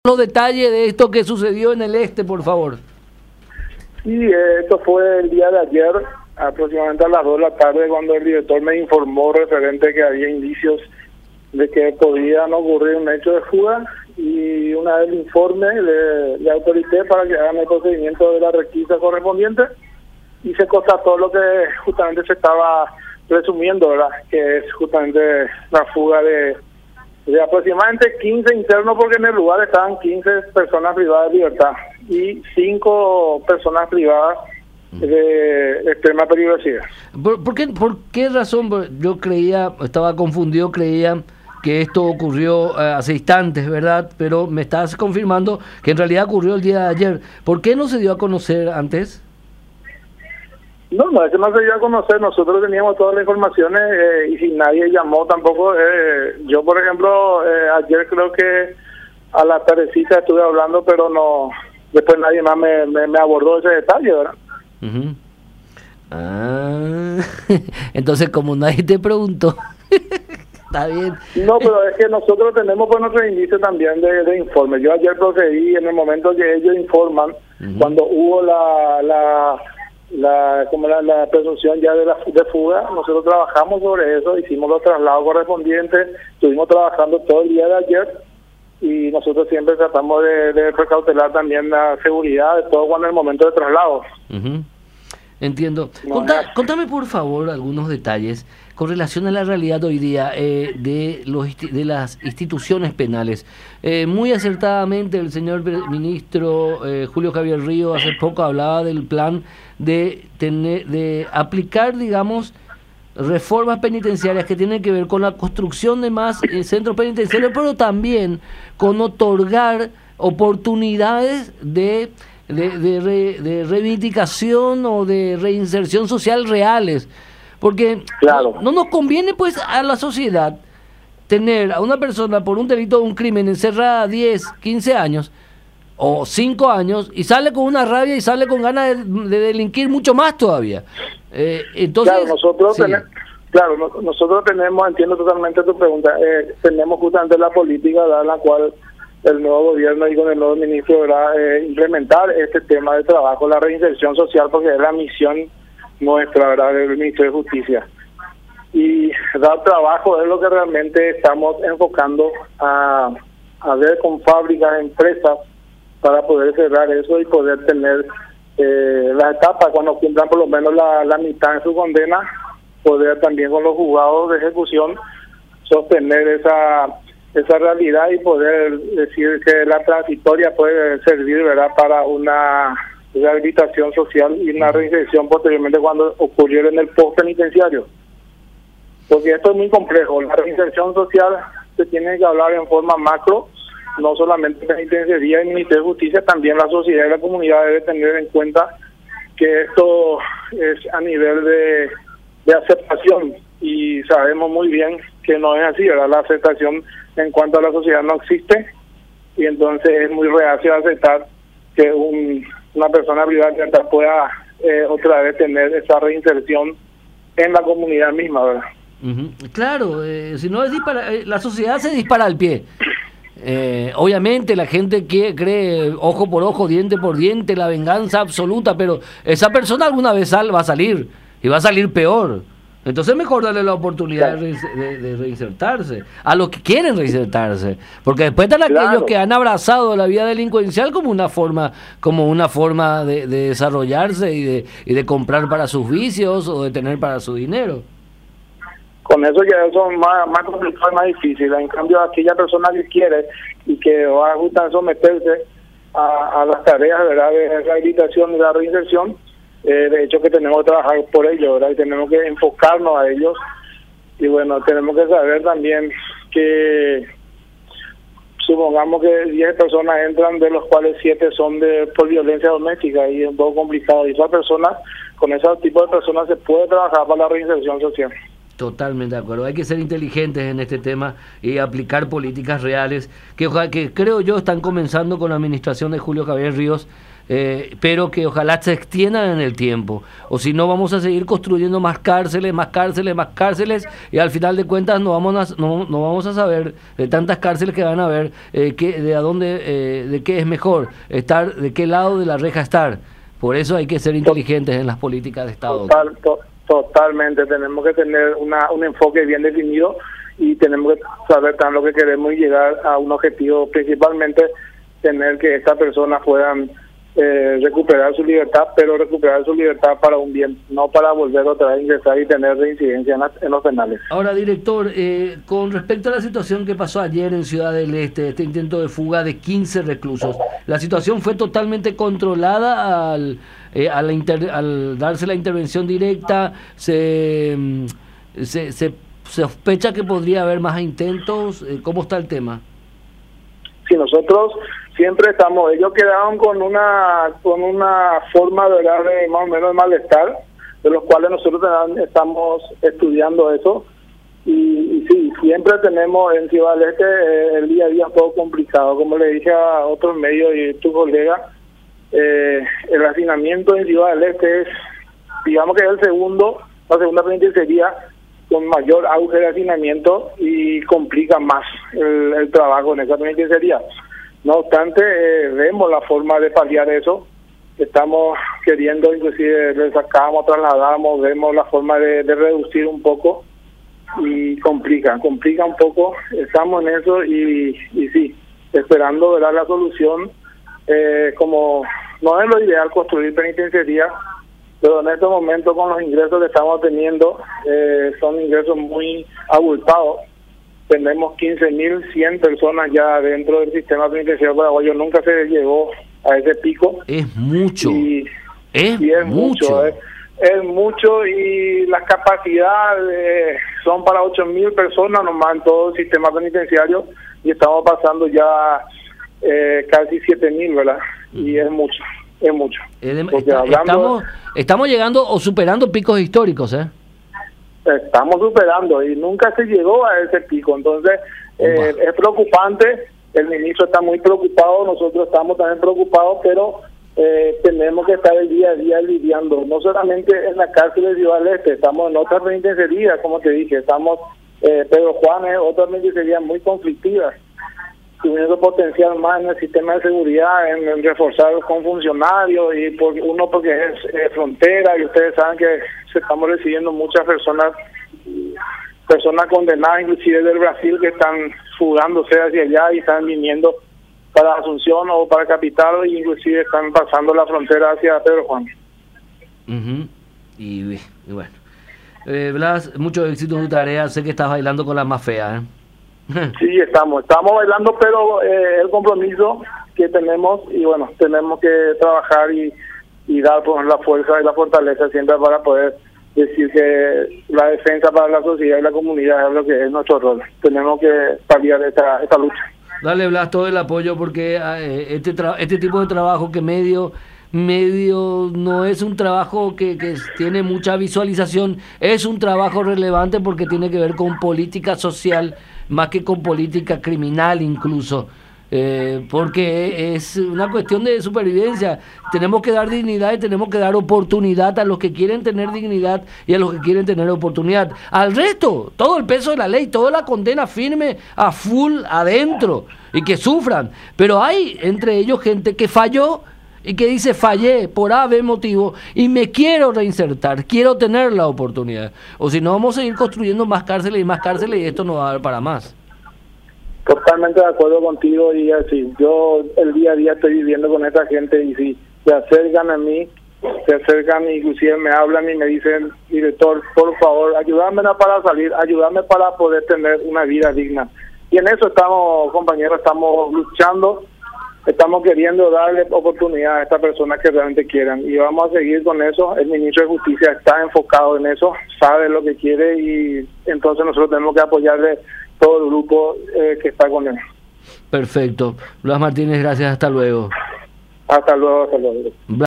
Los detalles de esto que sucedió en el este, por favor. Sí, esto fue el día de ayer, aproximadamente a las 2 de la tarde, cuando el director me informó referente que había indicios de que podían ocurrir un hecho de fuga, y una vez el informe le autoricé para que hagan el procedimiento de la requisa correspondiente, y se constató lo que justamente se estaba presumiendo, ¿verdad? Que es justamente la fuga de aproximadamente 15 internos, porque en el lugar estaban 15 personas privadas de libertad y 5 personas privadas de extrema peligrosidad. ¿Por qué razón? Yo estaba confundido, creía que esto ocurrió hace instantes, ¿verdad? Pero me estás confirmando que en realidad ocurrió el día de ayer. ¿Por qué no se dio a conocer antes? No, es que no se dio a conocer. Nosotros teníamos todas las informaciones y si nadie llamó tampoco. Yo, por ejemplo, ayer creo que a la tardecita estuve hablando, pero no, después nadie más me abordó ese detalle, ¿verdad? Uh-huh. Entonces, como nadie te preguntó, está bien. No, pero es que nosotros tenemos pues nuestro indicio también de informe. Yo ayer procedí en el momento que ellos informan, cuando hubo la presunción ya de fuga. Nosotros trabajamos sobre eso, hicimos los traslados correspondientes, estuvimos trabajando todo el día de ayer, y nosotros siempre tratamos de precautelar también la seguridad de todo cuando es el momento de traslado. Entiendo. Contame por favor algunos detalles con relación a la realidad hoy día de las instituciones penales. Muy acertadamente el señor ministro Julio Javier Ríos hace poco hablaba del plan de aplicar, digamos, reformas penitenciarias que tienen que ver con la construcción de más centros penitenciarios, pero también con otorgar oportunidades de reivindicación o de reinserción social reales, porque claro, no nos conviene pues a la sociedad tener a una persona por un delito o un crimen encerrada 10, 15 años o 5 años y sale con una rabia y sale con ganas de delinquir mucho más todavía. Entonces, claro, nosotros tenemos, entiendo totalmente tu pregunta, tenemos justamente la política, ¿verdad?, la cual el nuevo gobierno y con el nuevo ministro, ¿verdad?, implementar este tema de trabajo, la reinserción social, porque es la misión nuestra, ¿verdad?, del Ministerio de Justicia. Y dar trabajo es lo que realmente estamos enfocando a ver con fábricas, empresas, para poder cerrar eso y poder tener las etapas, cuando cumplan por lo menos la mitad en su condena, poder también con los juzgados de ejecución sostener esa realidad y poder decir que la transitoria puede servir, ¿verdad?, para una rehabilitación social y una reinserción posteriormente cuando ocurriera en el post penitenciario. Porque esto es muy complejo. La reinserción social se tiene que hablar en forma macro, no solamente penitenciaría y Ministerio de Justicia, también la sociedad y la comunidad debe tener en cuenta que esto es a nivel de aceptación, y sabemos muy bien que no es así, ¿verdad? La aceptación en cuanto a la sociedad no existe, y entonces es muy reacio a aceptar que una persona privada de libertad pueda otra vez tener esa reinserción en la comunidad misma, ¿verdad? Claro, si no es la sociedad se dispara al pie. Obviamente la gente cree ojo por ojo, diente por diente, la venganza absoluta, pero esa persona alguna vez va a salir, y va a salir peor. Entonces mejor darle la oportunidad de reinsertarse a los que quieren reinsertarse, porque después están aquellos que han abrazado la vida delincuencial como una forma de desarrollarse y de comprar para sus vicios o de tener para su dinero. Con eso ya son más complicado y más difícil. En cambio, aquella persona que quiere y que va a gustar someterse a las tareas, ¿verdad?, de rehabilitación y la reinserción, de hecho que tenemos que trabajar por ello, ¿verdad?, y tenemos que enfocarnos a ellos. Y bueno, tenemos que saber también que supongamos que 10 personas entran, de los cuales 7 son por violencia doméstica, y es un poco complicado. Y con ese tipo de personas se puede trabajar para la reinserción social. Totalmente de acuerdo. Hay que ser inteligentes en este tema y aplicar políticas reales que creo yo están comenzando con la administración de Julio Javier Ríos, pero que ojalá se extiendan en el tiempo, o si no vamos a seguir construyendo más cárceles, más cárceles, más cárceles, y al final de cuentas no vamos a saber de tantas cárceles que van a haber, de qué es mejor estar, de qué lado de la reja estar. Por eso hay que ser inteligentes en las políticas de Estado. Totalmente, tenemos que tener un enfoque bien definido y tenemos que saber tan lo que queremos y llegar a un objetivo, principalmente tener que estas personas puedan recuperar su libertad, pero recuperar su libertad para un bien, no para volver otra vez a ingresar y tener reincidencia en los penales. Ahora, director, con respecto a la situación que pasó ayer en Ciudad del Este, este intento de fuga de 15 reclusos, ¿la situación fue totalmente controlada al darse la intervención directa? ¿Se sospecha que podría haber más intentos? ¿Cómo está el tema? Sí, nosotros siempre ellos quedaron con una forma de más o menos de malestar, de los cuales nosotros estamos estudiando eso, y sí, siempre tenemos en Ciudad del Este el día a día un poco complicado, como le dije a otros medios y tu colega, el hacinamiento en Ciudad del Este es, digamos que es la segunda penitenciaría con mayor auge de hacinamiento y complica más el trabajo en esa penitenciaría. No obstante, vemos la forma de paliar eso. Estamos queriendo, inclusive le sacamos, trasladamos, vemos la forma de reducir un poco y complica un poco. Estamos en eso y sí, esperando ver la solución. Como no es lo ideal construir penitenciaría, pero en estos momentos con los ingresos que estamos teniendo, son ingresos muy abultados. Tenemos 15.100 personas ya dentro del sistema penitenciario paraguayo, nunca se llegó a ese pico. Es mucho. Es mucho. Es mucho y las capacidades son para 8.000 personas nomás en todo el sistema penitenciario y estamos pasando ya casi 7.000, ¿verdad? Y es mucho. Estamos llegando o superando picos históricos, Estamos superando y nunca se llegó a ese pico, entonces es preocupante. El ministro está muy preocupado, nosotros estamos también preocupados, pero tenemos que estar el día a día lidiando, no solamente en la cárcel de Ciudad del Este, estamos en otras penitenciarías, como te dije, estamos Pedro Juan es otra penitenciaría muy conflictiva, teniendo potencial más en el sistema de seguridad, en reforzar con funcionarios, y porque es frontera, y ustedes saben que estamos recibiendo muchas personas condenadas, inclusive del Brasil, que están fugándose hacia allá y están viniendo para Asunción o para Capital, e inclusive están pasando la frontera hacia Pedro Juan. Y bueno, Blas, mucho éxito en tu tarea, sé que estás bailando con la más fea, Sí, estamos bailando, pero el compromiso que tenemos, y bueno, tenemos que trabajar y dar la fuerza y la fortaleza siempre para poder decir que la defensa para la sociedad y la comunidad es lo que es nuestro rol. Tenemos que paliar esta lucha. Dale, Blas, todo el apoyo, porque este tipo de trabajo que medio no es un trabajo que tiene mucha visualización, es un trabajo relevante porque tiene que ver con política social más que con política criminal incluso, porque es una cuestión de supervivencia. Tenemos que dar dignidad y tenemos que dar oportunidad a los que quieren tener dignidad y a los que quieren tener oportunidad. Al resto, todo el peso de la ley, toda la condena firme a full adentro y que sufran. Pero hay entre ellos gente que falló y que dice: fallé por A, B motivo y me quiero reinsertar, quiero tener la oportunidad. O si no, vamos a seguir construyendo más cárceles y esto no va a dar para más. Totalmente de acuerdo contigo, y así, yo el día a día estoy viviendo con esta gente, y si se acercan a mí, inclusive me hablan y me dicen: director, por favor, ayúdame para salir, ayúdame para poder tener una vida digna. Y en eso estamos, compañeros, estamos luchando. Estamos queriendo darle oportunidad a estas personas que realmente quieran, y vamos a seguir con eso. El ministro de Justicia está enfocado en eso, sabe lo que quiere, y entonces nosotros tenemos que apoyarle todo el grupo que está con él. Perfecto. Blas Martínez, gracias. Hasta luego. Hasta luego.